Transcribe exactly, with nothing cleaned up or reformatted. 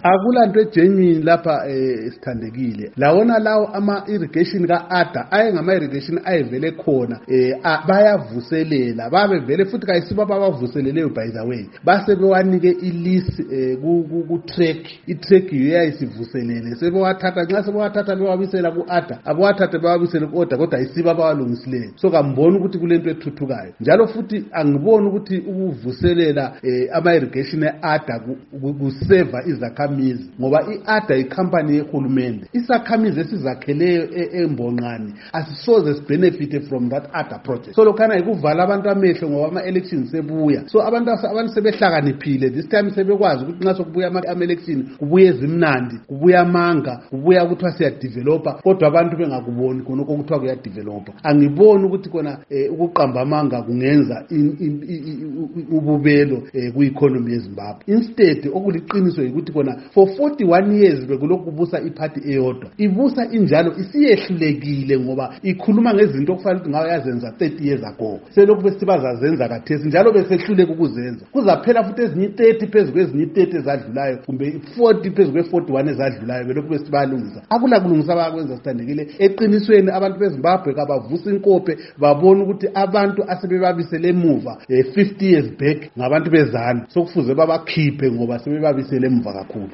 akulanto egenuine lapha esithandekile lawona lawo ama irrigation kaAdda ayengama irrigation ayevele khona eh bayavuselela babe vele futhi kayisiba babavuseleleyo by the way base bewanike ilist ku track i track iyayisivuselele sebewathatha nxa sebewathatha bewabisela kuAdda abawathathe bewabisele kuOdda kodwa ayisiba bawalungisileyo so kambona ukuthi kulento ethuthukayo njalo futhi angibona ukuthi ukuvuselela ama irrigation eAdda kuseva izakhamizi ngoba iAdda icompany yehulumende isakhamizi esizakheleyo embonqani asisoze sibenefit from that Adda project so lokhana ikuvala abantu amehlo ngoba ama elections sebuya so abantu abantu sebehlakaniphile this time sebekwazi ukuthi nxa sokubuya ama election kubuye ezimnandi kubuya amanga kubuya ukuthi siya developer kodwa abantu bengakuboni khona ukuthi kuya developer angiboni ukuthi kona ukuqamba amanga kungenza ububelo ku economy yeZimbabwe instead okuliqiniso ukuthi kona for forty-one years bekulokhu kubusa iparty eyodwa ibusa injalo isiyehlulekile ngoba ikhuluma ngezinto okufanele ukuthi ngayo yazenza thirty years ago selokhu besibazazenza kathesi njalo besehluleka ukuzenza kuzaphela futhi ezinye thirty phezulu kwezinye thirty ezadlulayo kumbe forty phezulu kwe forty-one ezadlulayo belokhu besibalungisa akula kulungisa bakwenza sithandekile eqinisweni abantu beZimbabwe kabavusa inkope babona ukuthi abantu asebebabisele emuva fifty years back ngabantu bezana sokufuze babakhiphe ngoba sebebabisele emuva kakhulu